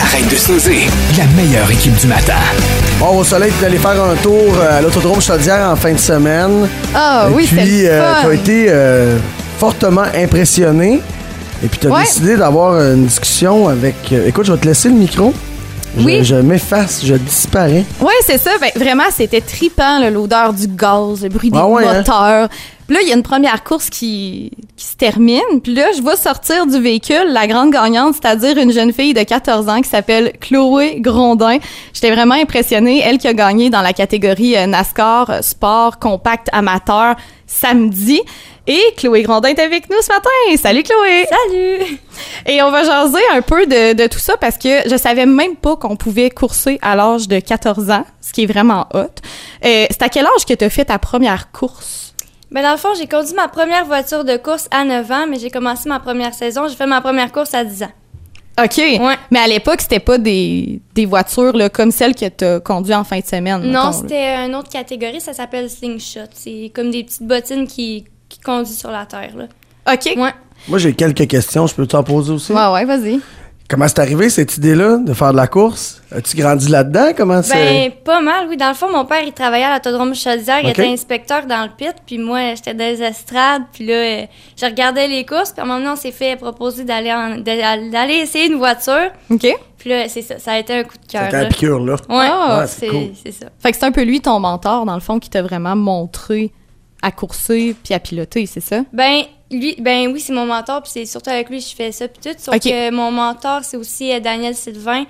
Arrête de snoozer. La meilleure équipe du matin. Bon, au soleil, tu es allé faire un tour à l'Autodrome Chaudière en fin de semaine. Ah oui, c'est puis, le fun. tu as été fortement impressionné. Et puis, tu as décidé d'avoir une discussion avec... écoute, je vais te laisser le micro. Oui. Je m'efface, je disparais. Oui, c'est ça. Ben, vraiment, c'était trippant, là, l'odeur du gaz, le bruit des moteurs. Puis là, il y a une première course qui se termine. Puis là, je vois sortir du véhicule la grande gagnante, c'est-à-dire une jeune fille de 14 ans qui s'appelle Chloé Grondin. J'étais vraiment impressionnée. Elle qui a gagné dans la catégorie NASCAR, sport, compact, amateur, samedi. Et Chloé Grondin est avec nous ce matin. Salut Chloé! Salut! Et on va jaser un peu de tout ça parce que je savais même pas qu'on pouvait courser à l'âge de 14 ans, ce qui est vraiment hot. C'est à quel âge que tu as fait ta première course? Ben dans le fond, j'ai conduit ma première voiture de course à 9 ans, mais j'ai commencé ma première saison. J'ai fait ma première course à 10 ans. OK. Ouais. Mais à l'époque, c'était pas des voitures là, comme celles que tu as conduites en fin de semaine. Non, mettons, c'était une autre catégorie. Ça s'appelle slingshot. C'est comme des petites bottines qui conduisent sur la terre, là. OK. Ouais. Moi, j'ai quelques questions. Je peux t'en poser aussi? Ouais, vas-y. Comment c'est arrivé, cette idée-là, de faire de la course? As-tu grandi là-dedans? Comment c'est... Ben, pas mal, oui. Dans le fond, mon père, il travaillait à l'Autodrome Chaudière. Il était inspecteur dans le pit. Puis moi, j'étais dans les estrades. Puis là, je regardais les courses. Puis à un moment donné, on s'est fait proposer d'aller essayer une voiture. OK. Puis là, c'est ça. Ça a été un coup de cœur. C'était un piqûre, là. Ouais, Ah, c'est cool. ça. Fait que c'est un peu lui, ton mentor, dans le fond, qui t'a vraiment montré à courser puis à piloter, c'est ça? Ben oui, c'est mon mentor, puis c'est surtout avec lui que je fais ça, puis tout. Sauf que mon mentor, c'est aussi Daniel Sylvain.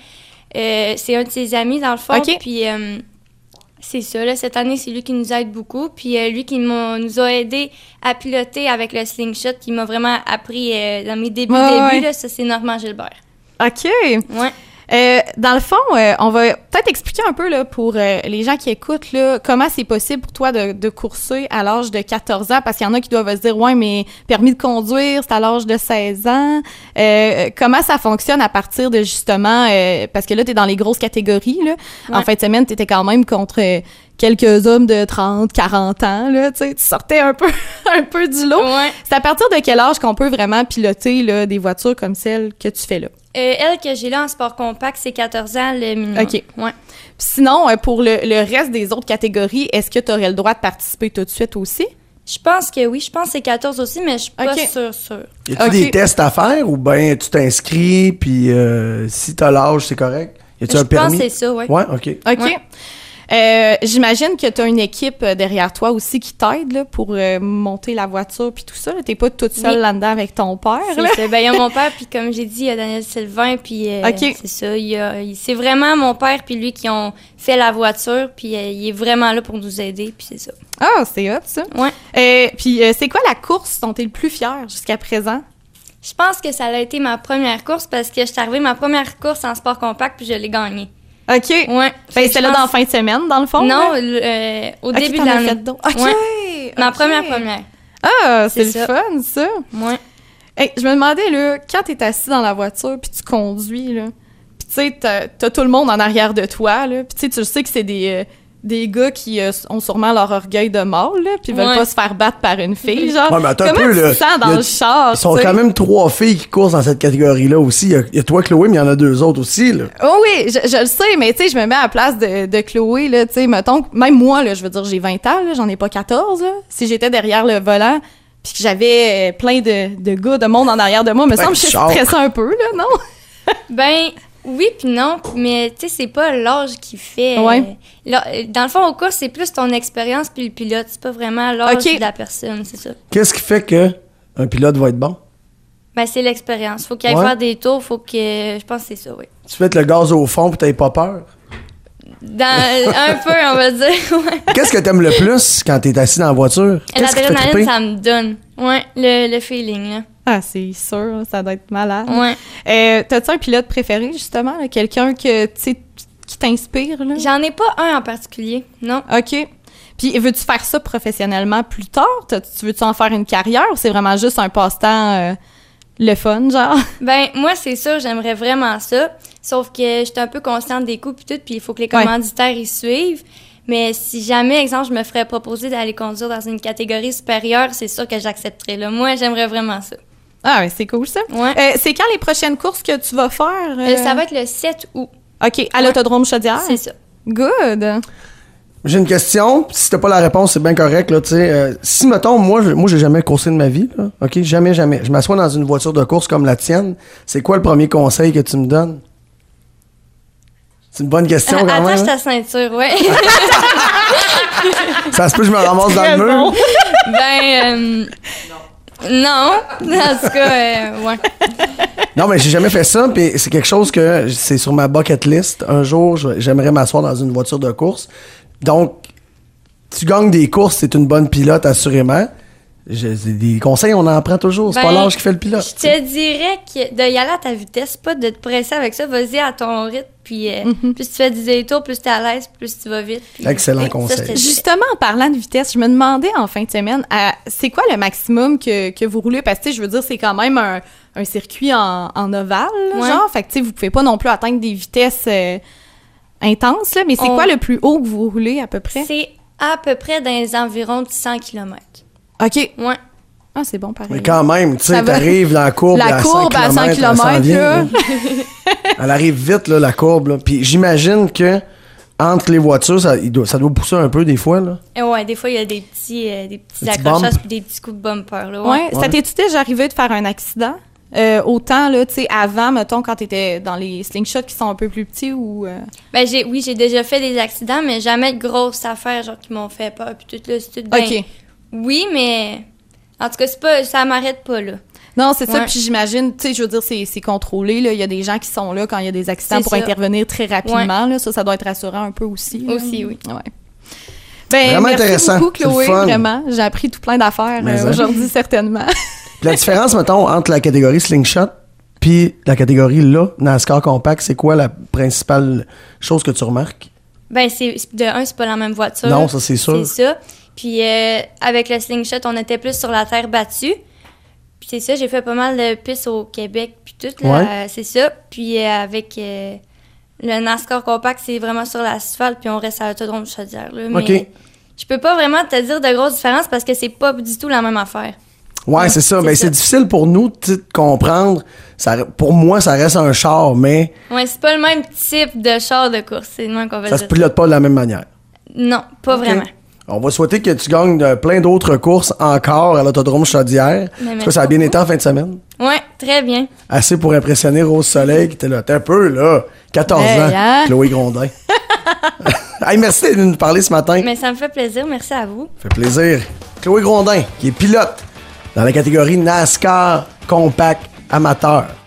C'est un de ses amis, dans le fond. Puis c'est ça, là, cette année, c'est lui qui nous aide beaucoup. Puis lui qui nous a aidé à piloter avec le slingshot, qui m'a vraiment appris dans mes débuts, là, ça, c'est Normand Gilbert. OK. Ouais. Dans le fond, on va peut-être expliquer un peu là, pour les gens qui écoutent là, comment c'est possible pour toi de courser à l'âge de 14 ans, parce qu'il y en a qui doivent se dire « Ouais, mais permis de conduire, c'est à l'âge de 16 ans. » Comment ça fonctionne à partir de justement... parce que là, t'es dans les grosses catégories. Là. Ouais. En fin de semaine, t'étais quand même contre... quelques hommes de 30, 40 ans, là, tu sais, tu sortais un peu du lot. Ouais. C'est à partir de quel âge qu'on peut vraiment piloter là, des voitures comme celle que tu fais là? Elle que j'ai là en sport compact, c'est 14 ans le minimum. OK. Ouais. Puis sinon, pour le reste des autres catégories, est-ce que tu aurais le droit de participer tout de suite aussi? Je pense que oui. Je pense que c'est 14 aussi, mais je suis pas sûre. Y a-tu des tests à faire ou bien tu t'inscris puis si t'as l'âge, c'est correct? Y a-tu un permis? Je pense que c'est ça, oui. Ouais, OK. OK. Ouais. J'imagine que tu as une équipe derrière toi aussi qui t'aide là, pour monter la voiture puis tout ça. T'es pas toute seule là-dedans avec ton père. Là. C'est ça. Ben, il y a mon père, puis comme j'ai dit, il y a Daniel Sylvain, puis c'est ça. C'est vraiment mon père puis lui qui ont fait la voiture, puis il est vraiment là pour nous aider, puis c'est ça. Ah, c'est hot, ça. Ouais. Puis c'est quoi la course dont t'es le plus fier jusqu'à présent? Je pense que ça a été ma première course parce que je suis arrivée ma première course en sport compact, puis je l'ai gagnée. OK. Ouais. C'est là dans la fin de semaine, dans le fond? Non, au début de l'année. OK. Ouais. Ma première. Ah, c'est le fun, ça. Ouais. Hey, je me demandais, là, quand t'es assis dans la voiture puis tu conduis, là, puis tu sais, t'as tout le monde en arrière de toi, là, puis tu sais que c'est des gars qui ont sûrement leur orgueil de mâle, là, puis veulent pas se faire battre par une fille, genre. Ouais, mais attends comment un peu, tu là, te sens dans le char, ils sont t'sais? quand même 3 filles qui courent dans cette catégorie-là aussi. Il y a toi, Chloé, mais il y en a 2 autres aussi, là. Oh oui, je le sais, mais tu sais, je me mets à la place de Chloé, là, tu sais, mettons, même moi, là, je veux dire, j'ai 20 ans, là, j'en ai pas 14, là. Si j'étais derrière le volant, puis que j'avais plein de gars, de monde en arrière de moi, me semble que je suis stressée un peu, là, non? Ben... Oui puis non, mais tu sais, c'est pas l'âge qui fait... Ouais. Dans le fond, au cours, c'est plus ton expérience puis le pilote. C'est pas vraiment l'âge de la personne, c'est ça. Qu'est-ce qui fait qu'un pilote va être bon? Ben, c'est l'expérience. Faut qu'il aille faire des tours, faut que... Je pense que c'est ça, oui. Tu fais le gaz au fond puis t'as pas peur? Un peu, on va dire, ouais. Qu'est-ce que t'aimes le plus quand t'es assis dans la voiture? L'adrénaline, ça me donne. Ouais, le feeling, là. Ah, c'est sûr, ça doit être malade. Ouais. T'as-tu un pilote préféré, justement? Là? Quelqu'un que, tu sais, qui t'inspire, là? J'en ai pas un en particulier, non. OK. Puis, veux-tu faire ça professionnellement plus tard? Tu veux-tu en faire une carrière ou c'est vraiment juste un passe-temps le fun, genre? Ben, moi, c'est sûr, j'aimerais vraiment ça. Sauf que j'étais un peu consciente des coûts puis tout, puis il faut que les commanditaires y suivent. Mais si jamais, exemple, je me ferais proposer d'aller conduire dans une catégorie supérieure, c'est sûr que j'accepterais. Là. Moi, j'aimerais vraiment ça. Ah, ouais, c'est cool, ça. Ouais. C'est quand les prochaines courses que tu vas faire? Ça va être le 7 août. OK, à l'Autodrome Chaudière? C'est ça. Good. J'ai une question. Si t'as pas la réponse, c'est bien correct, là, tu sais. Si, mettons, moi, j'ai jamais coursé de ma vie, là. OK? Jamais. Je m'assois dans une voiture de course comme la tienne. C'est quoi le premier conseil que tu me donnes? C'est une bonne question, quand même. Attache ta ceinture, ouais. Ça se peut que je me ramasse dans le mur? Non. En tout cas, ouais. Non, mais j'ai jamais fait ça, puis c'est quelque chose que c'est sur ma bucket list. Un jour, j'aimerais m'asseoir dans une voiture de course. Donc, tu gagnes des courses, c'est une bonne pilote, assurément. Des conseils, on en prend toujours. C'est pas l'âge qui fait le pilote. Je te dirais que de y aller à ta vitesse, pas de te presser avec ça. Vas-y à ton rythme, puis plus tu fais des détours, plus t'es à l'aise, plus tu vas vite. Puis, excellent conseil. Justement, en parlant de vitesse, je me demandais en fin de semaine, c'est quoi le maximum que vous roulez? Parce que, je veux dire, c'est quand même un circuit en ovale, genre. Fait que, tu sais, vous pouvez pas non plus atteindre des vitesses intenses, là. Mais c'est quoi le plus haut que vous roulez, à peu près? C'est à peu près dans les environs de 100 km. OK. Ouais. Ah, c'est bon, pareil. Mais quand même, tu sais, t'arrives dans la courbe, à 100 km, là. Elle arrive vite, là, la courbe, là. Puis j'imagine que entre les voitures, ça doit pousser un peu des fois, là. Ouais, des fois, il y a des petits accrochages puis des petits coups de bumper, là. Ouais. Ça t'es-tu déjà arrivé de faire un accident? Autant, là, tu sais, avant, mettons, quand t'étais dans les slingshots qui sont un peu plus petits ou... j'ai déjà fait des accidents, mais jamais de grosses affaires, genre, qui m'ont fait peur puis tout, là, c'est tout bien. OK. Oui, mais en tout cas, ça m'arrête pas, là. Non, c'est ça. Puis j'imagine, tu sais, je veux dire, c'est contrôlé, là. Il y a des gens qui sont là quand il y a des accidents pour intervenir très rapidement, là. Ça doit être rassurant un peu aussi. Là. Aussi, oui. Ouais. Ben, vraiment merci intéressant. beaucoup, Chloé, vraiment. J'ai appris tout plein d'affaires aujourd'hui, certainement. Puis la différence, mettons, entre la catégorie slingshot puis la catégorie là, NASCAR Compact, c'est quoi la principale chose que tu remarques? Ben, c'est pas la même voiture. Non, ça, c'est sûr. C'est ça. Puis avec le slingshot, on était plus sur la terre battue. Puis c'est ça, j'ai fait pas mal de pistes au Québec, puis tout, là, c'est ça. Puis avec le NASCAR Compact, c'est vraiment sur l'asphalte, puis on reste à l'Autodrome Chaudière, là. Mais OK. Je peux pas vraiment te dire de grosses différences parce que c'est pas du tout la même affaire. Ouais, c'est ça. Ben, c'est difficile pour nous de comprendre. Pour moi, ça reste un char, mais... Ouais, c'est pas le même type de char de course. C'est le même qu'on va dire. Ça se pilote pas de la même manière. Non, pas vraiment. On va souhaiter que tu gagnes plein d'autres courses encore à l'Autodrome Chaudière. En tout cas, ça a bien été en fin de semaine. Ouais, très bien. Assez pour impressionner Rose Soleil qui était là. T'es un peu, là. 14 ans. Hein? Chloé Grondin. Hey, merci de nous parler ce matin. Mais ça me fait plaisir. Merci à vous. Ça fait plaisir. Chloé Grondin, qui est pilote dans la catégorie NASCAR Compact Amateur.